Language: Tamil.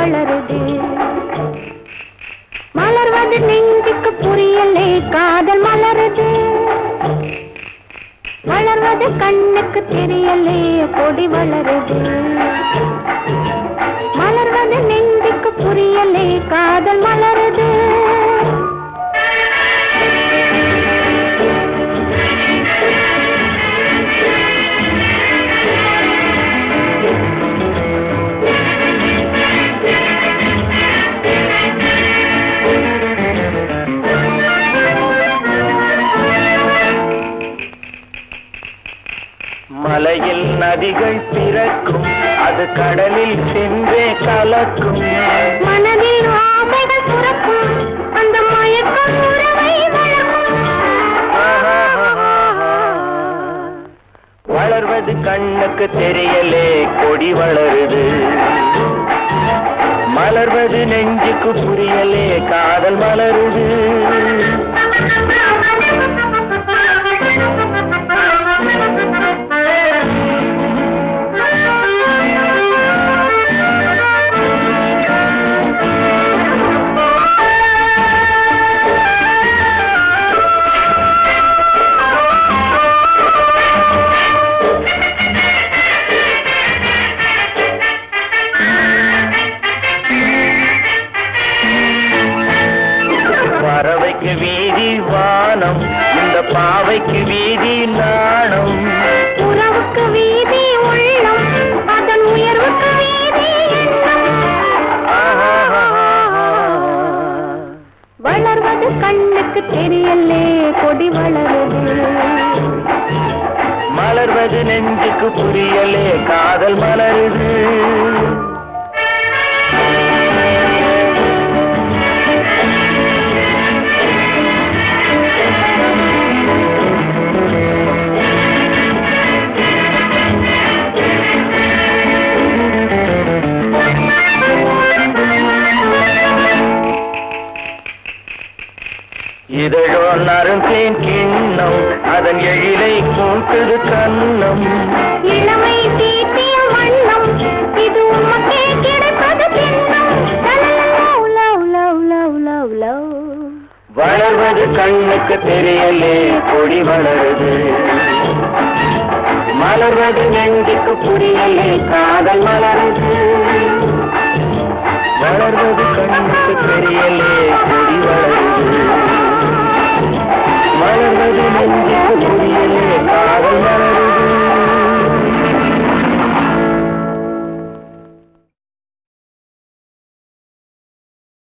வளருது. மலர்வது நெஞ்சுக்கு புரியலே காதல் மலருது. வளர்வது கண்ணுக்கு தெரியலே கொடி வளருது. மலர்வது நெஞ்சுக்கு புரியலே காதல் மலருது. மலையில் நதிகள் பிறக்கும், அது கடலில் சென்றே கலக்கும். மனதில் ஆசைகள் சுரக்கும், அந்த மயக்கம் உறவை வளர்க்கும். வளர்வது கண்ணுக்கு தெரியலே கொடி வளருது. மலர்வது நெஞ்சுக்கு புரியலே காதல் மலருது. பறவைக்கு வீதி வானம், இந்த பாவைக்கு வீதி நாணம். உறவுக்கு வீதி உள்ளம், அதன் உயர்வுக்கு வீதி எண்ணம். வளர்வது கண்ணுக்கு தெரியலே கொடி வளருது. மலர்வது நெஞ்சுக்கு புரியலே காதல் மலருது. இதழோ நறுந்தேன் கிண்ணம், அதன் எழிலை கூட்டுது கண்ணம். இளமை தீட்டிய வண்ணம், இது உமக்கே கிடைப்பது திண்ணம். வளர்வது கண்ணுக்கு தெரியலே கொடி வளருது. மலர்வது நெஞ்சுக்கு புரியலே காதல் மலருது. வளர்வது கண்ணுக்கு தெரியலே கொடி வளருது. மலர்வது நெஞ்சுக்கு புரியலே காதல் மலருது.